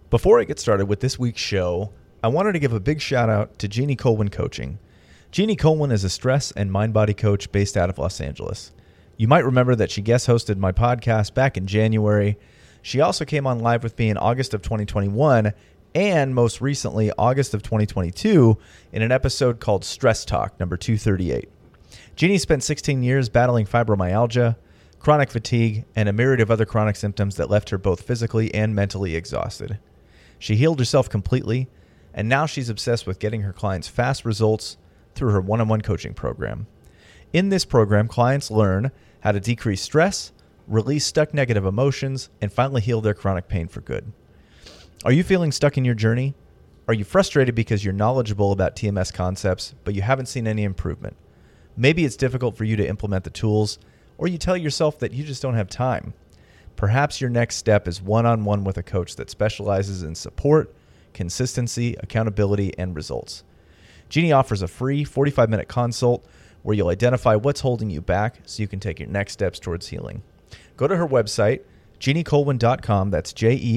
Before I get started with this week's show, I wanted to give a big shout out to Jeannie Colwin Coaching. Jeannie Colwin is a stress and mind-body coach based out of Los Angeles. You might remember that she guest hosted my podcast back in January. She also came on live with me in August of 2021 and most recently August of 2022 in an episode called Stress Talk number 238. Jeannie spent 16 years battling fibromyalgia, chronic fatigue, and a myriad of other chronic symptoms that left her both physically and mentally exhausted. She healed herself completely, and now she's obsessed with getting her clients fast results through her one-on-one coaching program. In this program, clients learn how to decrease stress, release stuck negative emotions, and finally heal their chronic pain for good. Are you feeling stuck in your journey? Are you frustrated because you're knowledgeable about TMS concepts, but you haven't seen any improvement? Maybe it's difficult for you to implement the tools, or you tell yourself that you just don't have time. Perhaps your next step is one-on-one with a coach that specializes in support, consistency, accountability, and results. Jeannie offers a free 45-minute consult where you'll identify what's holding you back so you can take your next steps towards healing. Go to her website, JeannieColwin.com, that's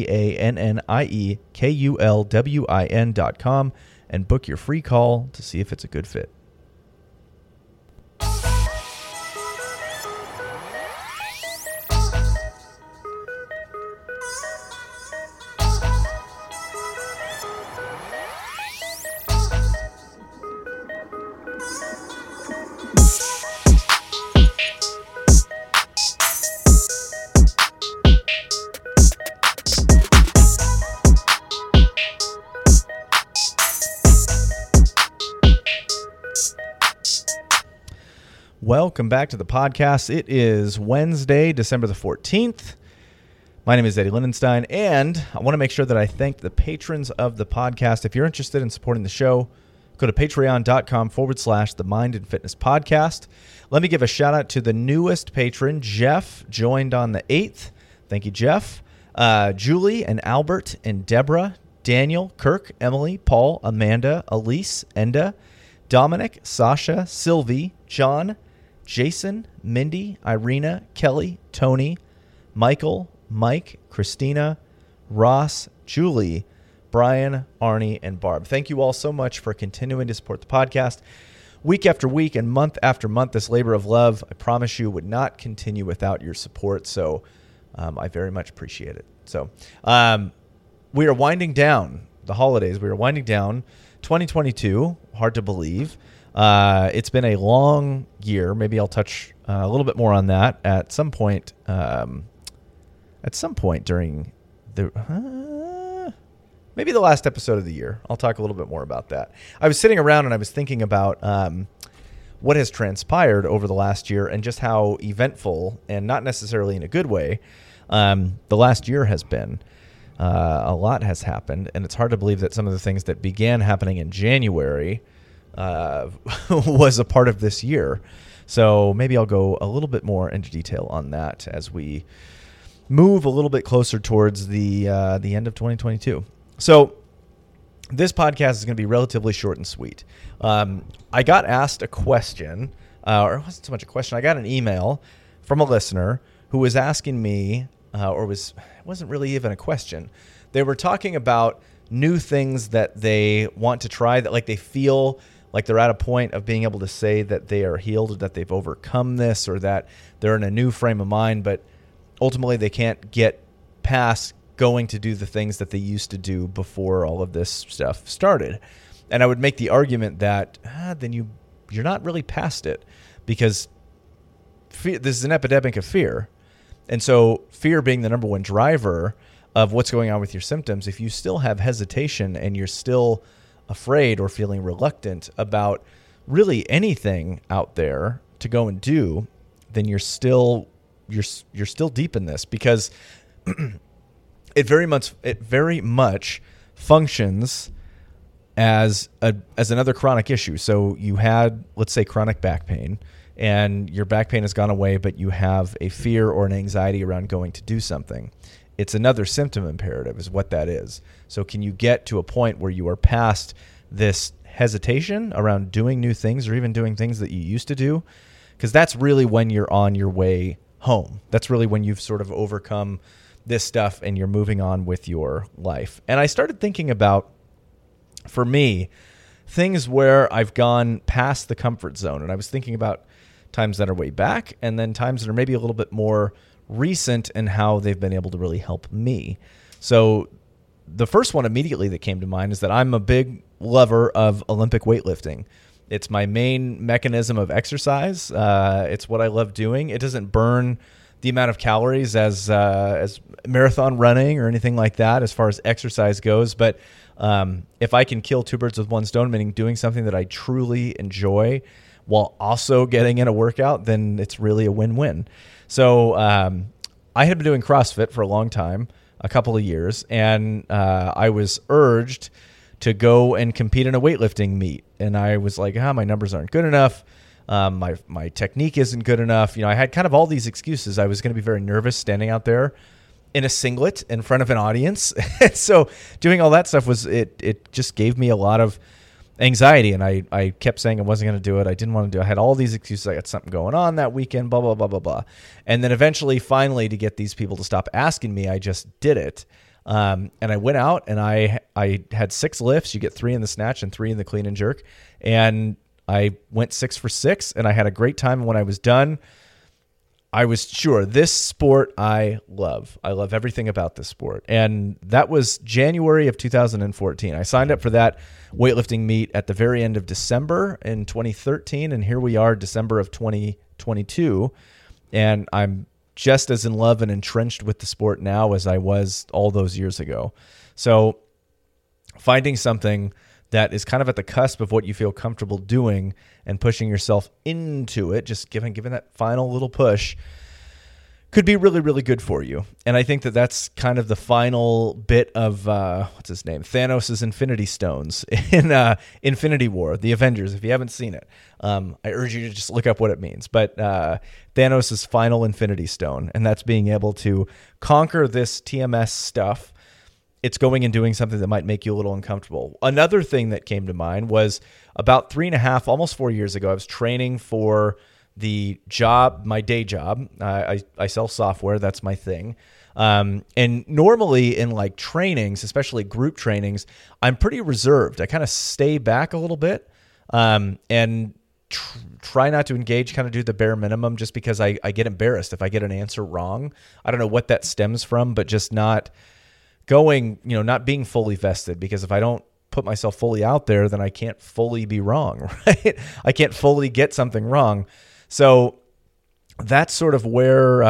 JeannieKulwin.com, and book your free call to see if it's a good fit. Welcome back to the podcast. It is Wednesday, December the 14th. My name is Eddie Lindenstein, and I want to make sure that I thank the patrons of the podcast. If you're interested in supporting the show, go to patreon.com/the Mind and Fitness Podcast. Let me give a shout out to the newest patron, Jeff, joined on the 8th. Thank you, Jeff. Julie and Albert and Deborah, Daniel, Kirk, Emily, Paul, Amanda, Elise, Enda, Dominic, Sasha, Sylvie, John, Jason, Mindy, Irina, Kelly, Tony, Michael, Mike, Christina, Ross, Julie, Brian, Arnie, and Barb. Thank you all so much for continuing to support the podcast. Week after week and month after month, this labor of love, I promise you, would not continue without your support. So I very much appreciate it. So we are winding down the holidays. We are winding down 2022. Hard to believe. It's been a long year. Maybe I'll touch a little bit more on that at some point. During the maybe the last episode of the year. I'll talk a little bit more about that. I was sitting around and I was thinking about what has transpired over the last year and just how eventful, and not necessarily in a good way, the last year has been. A lot has happened, and it's hard to believe that some of the things that began happening in January was a part of this year. So maybe I'll go a little bit more into detail on that as we move a little bit closer towards the end of 2022. So this podcast is going to be relatively short and sweet. I got asked a question, or it wasn't so much a question. I got an email from a listener who was asking me, it wasn't really even a question. They were talking about new things that they want to try, that like they feel like they're at a point of being able to say that they are healed, or that they've overcome this, or that they're in a new frame of mind, but ultimately they can't get past going to do the things that they used to do before all of this stuff started. And I would make the argument that then you're not really past it, because this is an epidemic of fear. And so fear being the number one driver of what's going on with your symptoms, if you still have hesitation and you're still afraid or feeling reluctant about really anything out there to go and do, then you're still deep in this, because it very much functions as another chronic issue. So you had, let's say, chronic back pain, and your back pain has gone away, but you have a fear or an anxiety around going to do something. It's another symptom imperative is what that is. So can you get to a point where you are past this hesitation around doing new things, or even doing things that you used to do? Because that's really when you're on your way home. That's really when you've sort of overcome this stuff and you're moving on with your life. And I started thinking about, for me, things where I've gone past the comfort zone. And I was thinking about times that are way back and then times that are maybe a little bit more recent and how they've been able to really help me. So the first one immediately that came to mind is that I'm a big lover of Olympic weightlifting. It's my main mechanism of exercise. It's what I love doing. It doesn't burn the amount of calories as marathon running or anything like that as far as exercise goes. But if I can kill two birds with one stone, meaning doing something that I truly enjoy while also getting in a workout, then it's really a win-win. So I had been doing CrossFit for a long time, a couple of years, and I was urged to go and compete in a weightlifting meet. And I was like, my numbers aren't good enough. My technique isn't good enough. I had kind of all these excuses. I was going to be very nervous standing out there in a singlet in front of an audience. So doing all that stuff it just gave me a lot of anxiety. And I kept saying I wasn't going to do it. I didn't want to do it. I had all these excuses. I got something going on that weekend, blah, blah, blah, blah, blah. And then eventually, finally, to get these people to stop asking me, I just did it. And I went out and I had 6 lifts. You get 3 in the snatch and 3 in the clean and jerk. And I went 6 for 6 and I had a great time. And when I was done, I was sure this sport I love. I love everything about this sport. And that was January of 2014. I signed up for that weightlifting meet at the very end of December in 2013. And here we are, December of 2022. And I'm just as in love and entrenched with the sport now as I was all those years ago. So finding something that is kind of at the cusp of what you feel comfortable doing and pushing yourself into it, just giving that final little push, could be really, really good for you. And I think that that's kind of the final bit of, what's his name? Thanos' Infinity Stones in Infinity War, the Avengers, if you haven't seen it. I urge you to just look up what it means. But Thanos' final Infinity Stone, and that's being able to conquer this TMS stuff. It's going and doing something that might make you a little uncomfortable. Another thing that came to mind was about 3.5, almost 4 years ago, I was training for the job, my day job. I sell software. That's my thing. And normally in like trainings, especially group trainings, I'm pretty reserved. I kind of stay back a little bit and try not to engage, kind of do the bare minimum just because I get embarrassed if I get an answer wrong. I don't know what that stems from, but just not going, not being fully vested, because if I don't put myself fully out there, then I can't fully be wrong, right? I can't fully get something wrong. So that's sort of where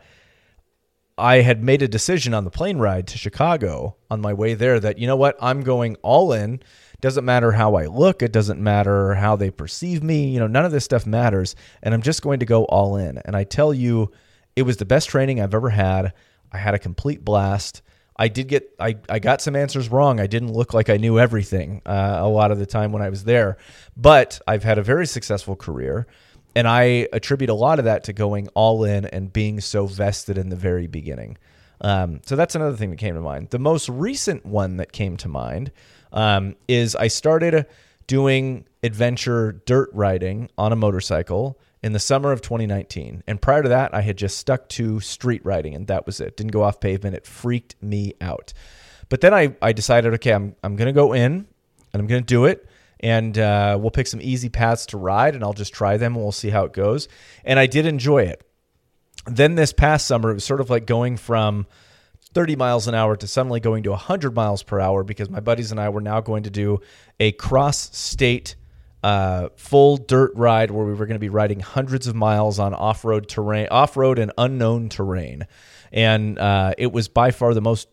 I had made a decision on the plane ride to Chicago on my way there that, I'm going all in. Doesn't matter how I look. It doesn't matter how they perceive me. None of this stuff matters. And I'm just going to go all in. And I tell you, it was the best training I've ever had. I had a complete blast. I got some answers wrong. I didn't look like I knew everything a lot of the time when I was there, but I've had a very successful career, and I attribute a lot of that to going all in and being so vested in the very beginning. So that's another thing that came to mind. The most recent one that came to mind is I started doing adventure dirt riding on a motorcycle in the summer of 2019. And prior to that, I had just stuck to street riding, and that was it. Didn't go off pavement. It freaked me out. But then I decided, okay, I'm going to go in, and I'm going to do it, and we'll pick some easy paths to ride, and I'll just try them, and we'll see how it goes. And I did enjoy it. Then this past summer, it was sort of like going from 30 miles an hour to suddenly going to 100 miles per hour, because my buddies and I were now going to do a cross-state full dirt ride where we were going to be riding hundreds of miles on off-road and unknown terrain. And it was by far the most,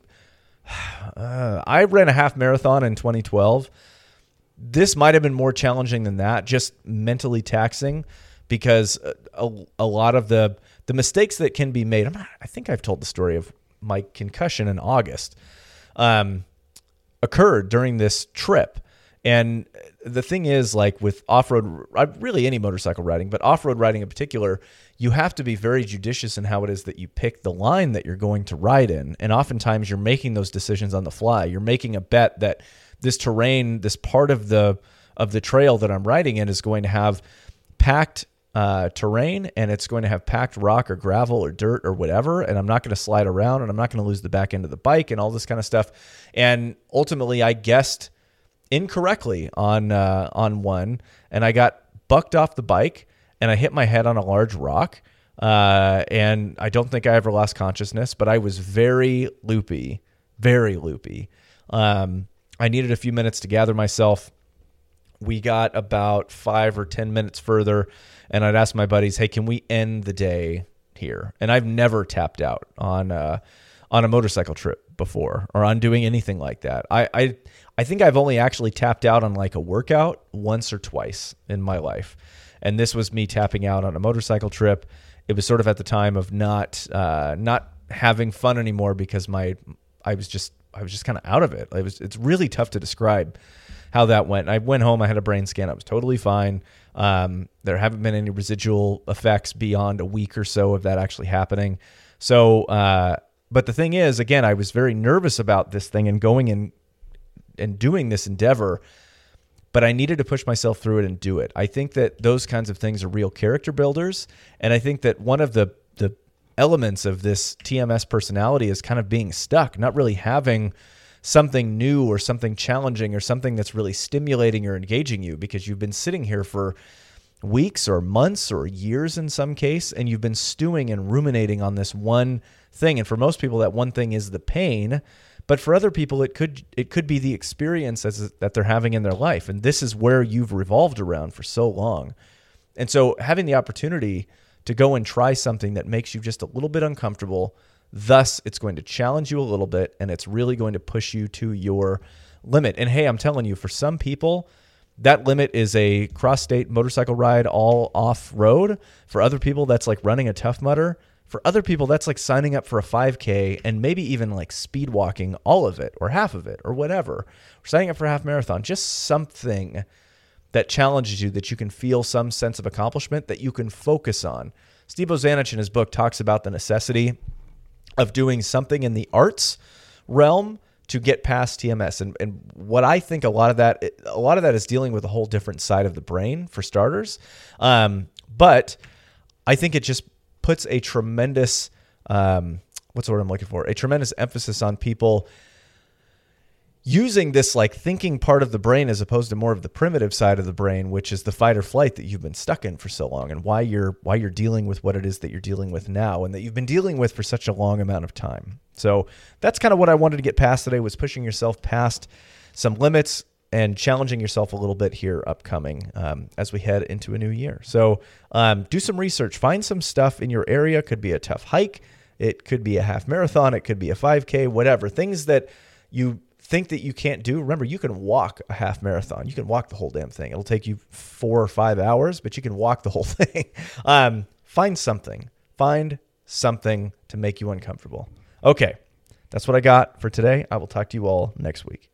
I ran a half marathon in 2012. This might have been more challenging than that, just mentally taxing, because a lot of the mistakes that can be made, I think I've told the story of my concussion in August, occurred during this trip. And the thing is, like with off-road, really any motorcycle riding, but off-road riding in particular, you have to be very judicious in how it is that you pick the line that you're going to ride in. And oftentimes you're making those decisions on the fly. You're making a bet that this terrain, this part of the trail that I'm riding in is going to have packed terrain, and it's going to have packed rock or gravel or dirt or whatever, and I'm not going to slide around, and I'm not going to lose the back end of the bike and all this kind of stuff. And ultimately, I guessed incorrectly on one, and I got bucked off the bike, and I hit my head on a large rock, and I don't think I ever lost consciousness, but I was very loopy, very loopy. I needed a few minutes to gather myself. We got about 5 or 10 minutes further, and I'd asked my buddies, hey, can we end the day here? And I've never tapped out on a motorcycle trip before or on doing anything like that. I think I've only actually tapped out on like a workout once or twice in my life. And this was me tapping out on a motorcycle trip. It was sort of at the time of not having fun anymore because I was just kind of out of it. It's really tough to describe how that went. I went home, I had a brain scan. I was totally fine. There haven't been any residual effects beyond a week or so of that actually happening. So, but the thing is, again, I was very nervous about this thing and going in and doing this endeavor, but I needed to push myself through it and do it. I think that those kinds of things are real character builders. And I think that one of the elements of this TMS personality is kind of being stuck, not really having something new or something challenging or something that's really stimulating or engaging you, because you've been sitting here for weeks or months or years in some case, and you've been stewing and ruminating on this one thing. And for most people, that one thing is the pain. But for other people, it could be the experience that they're having in their life. And this is where you've revolved around for so long. And so having the opportunity to go and try something that makes you just a little bit uncomfortable, thus it's going to challenge you a little bit, and it's really going to push you to your limit. And hey, I'm telling you, for some people, that limit is a cross-state motorcycle ride all off-road. For other people, that's like running a Tough Mudder. For other people, that's like signing up for a 5K and maybe even like speed walking all of it or half of it or whatever. Or signing up for a half marathon, just something that challenges you, that you can feel some sense of accomplishment, that you can focus on. Steve Ozanich in his book talks about the necessity of doing something in the arts realm to get past TMS. And what I think a lot of that is dealing with a whole different side of the brain, for starters. But I think it just puts a tremendous, what's the word I'm looking for? A tremendous emphasis on people using this like thinking part of the brain as opposed to more of the primitive side of the brain, which is the fight or flight that you've been stuck in for so long, and why you're dealing with what it is that you're dealing with now and that you've been dealing with for such a long amount of time. So that's kind of what I wanted to get past today, was pushing yourself past some limits and challenging yourself a little bit here upcoming as we head into a new year. So do some research, find some stuff in your area. Could be a tough hike. It could be a half marathon. It could be a 5K, whatever. Things that you think that you can't do. Remember, you can walk a half marathon. You can walk the whole damn thing. It'll take you 4 or 5 hours, but you can walk the whole thing. Find something to make you uncomfortable. Okay. That's what I got for today. I will talk to you all next week.